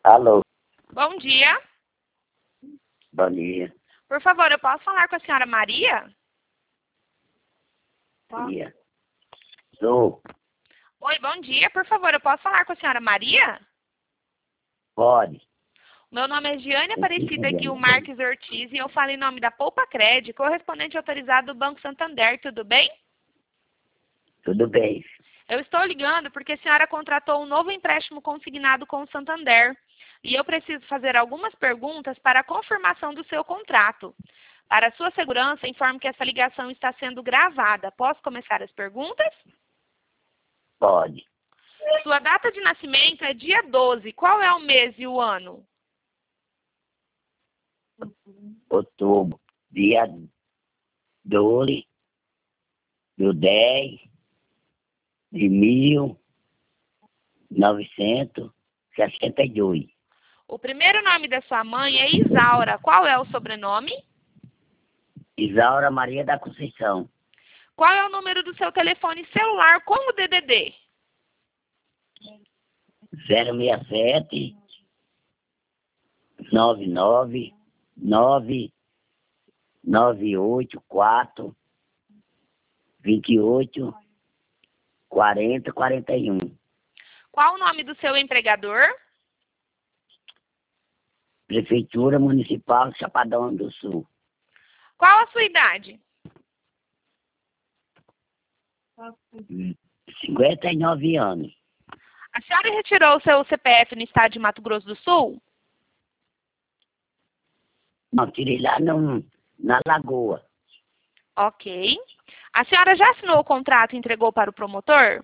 Alô, Bom dia. bom dia. Por favor, eu posso falar com a senhora Maria? Dia. Sou, Oi, bom dia. Por favor, eu posso falar com a senhora Maria? pode. Meu nome é Giane Aparecida Giane. Marques Ortiz e eu falo em nome da Poupa Cred, correspondente autorizado do Banco Santander, tudo bem? Tudo bem. Eu estou ligando porque a senhora contratou um novo empréstimo consignado com o Santander e eu preciso fazer algumas perguntas para a confirmação do seu contrato. Para sua segurança, informo que essa ligação está sendo gravada. Posso começar as perguntas? Pode. Sua data de nascimento é dia 12. Qual é o mês e o ano? Outubro, dia 12 do 10 de 1962. O primeiro nome da sua mãe é Isaura. Qual é o sobrenome? Isaura Maria da Conceição. Qual é o número do seu telefone celular com o DDD? 067 99 984 28 40 41. Qual o nome do seu empregador? Prefeitura Municipal Chapadão do Sul. Qual a sua idade? 59 anos. A senhora retirou o seu CPF no estado de Mato Grosso do Sul? Não, tirei lá na Lagoa. Ok. A senhora já assinou o contrato e entregou para o promotor?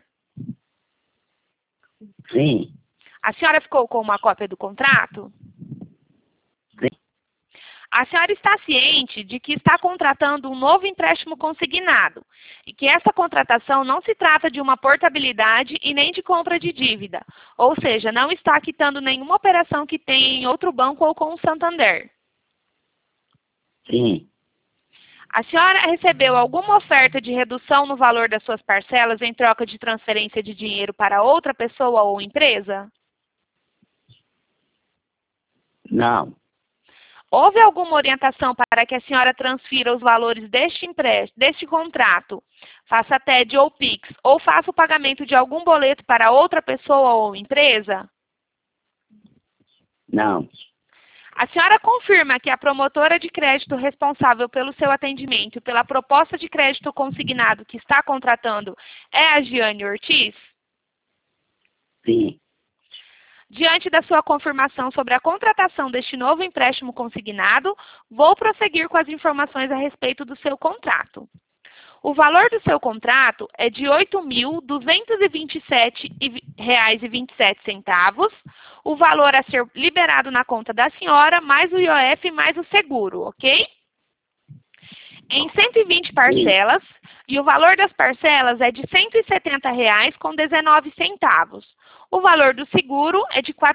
Sim, A senhora ficou com uma cópia do contrato? sim. A senhora está ciente de que está contratando um novo empréstimo consignado e que essa contratação não se trata de uma portabilidade e nem de compra de dívida, ou seja, não está quitando nenhuma operação que tenha em outro banco ou com o Santander. Sim. A senhora recebeu alguma oferta de redução no valor das suas parcelas em troca de transferência de dinheiro para outra pessoa ou empresa? Não, Houve alguma orientação para que a senhora transfira os valores deste contrato, faça TED ou PIX, ou faça o pagamento de algum boleto para outra pessoa ou empresa? não. A senhora confirma que a promotora de crédito responsável pelo seu atendimento e pela proposta de crédito consignado que está contratando é a Giane Ortiz? Sim. Diante da sua confirmação sobre a contratação deste novo empréstimo consignado, vou prosseguir com as informações a respeito do seu contrato. O valor do seu contrato é de R$ 8.227,27. O valor a ser liberado na conta da senhora, mais o IOF, mais o seguro, ok? Em 120 parcelas, e o valor das parcelas é de R$ 170,19. O valor do seguro é de R$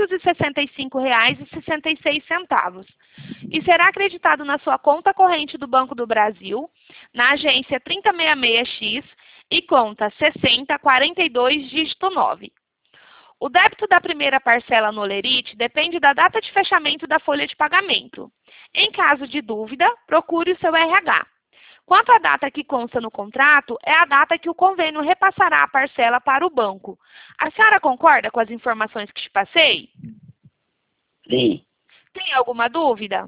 465,66 e será acreditado na sua conta corrente do Banco do Brasil, na agência 3066X e conta 6042, dígito 9. O débito da primeira parcela no Olerite depende da data de fechamento da folha de pagamento. Em caso de dúvida, procure o seu RH. Quanto à data que consta no contrato, é a data que o convênio repassará a parcela para o banco. A senhora concorda com as informações que te passei? Sim. Tem alguma dúvida?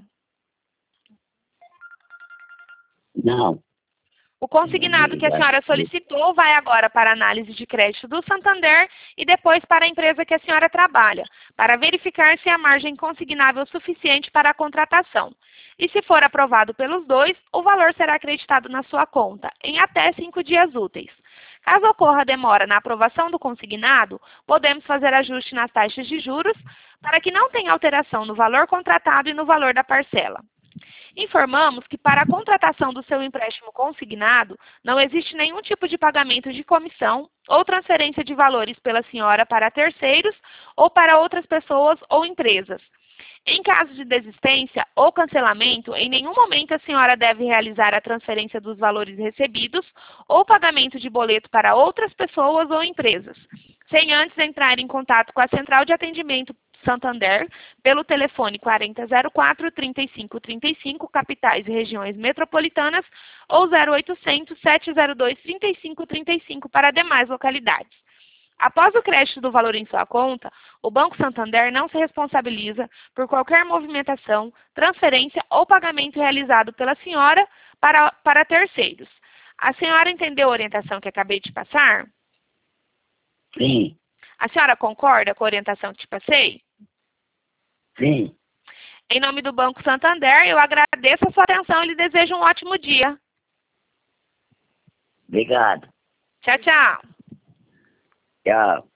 Não. O consignado que a senhora solicitou vai agora para a análise de crédito do Santander e depois para a empresa que a senhora trabalha, para verificar se há margem consignável suficiente para a contratação. E se for aprovado pelos dois, o valor será acreditado na sua conta em até 5 dias úteis. Caso ocorra demora na aprovação do consignado, podemos fazer ajuste nas taxas de juros para que não tenha alteração no valor contratado e no valor da parcela. Informamos que para a contratação do seu empréstimo consignado, não existe nenhum tipo de pagamento de comissão ou transferência de valores pela senhora para terceiros ou para outras pessoas ou empresas. Em caso de desistência ou cancelamento, em nenhum momento a senhora deve realizar a transferência dos valores recebidos ou pagamento de boleto para outras pessoas ou empresas, sem antes entrar em contato com a central de atendimento Santander, pelo telefone 4004-3535, capitais e regiões metropolitanas, ou 0800-702-3535 para demais localidades. Após o crédito do valor em sua conta, o Banco Santander não se responsabiliza por qualquer movimentação, transferência ou pagamento realizado pela senhora para terceiros. A senhora entendeu a orientação que acabei de passar? Sim, A senhora concorda com a orientação que te passei? sim. Em nome do Banco Santander, eu agradeço a sua atenção e lhe desejo um ótimo dia. Obrigado. Tchau, tchau. Tchau.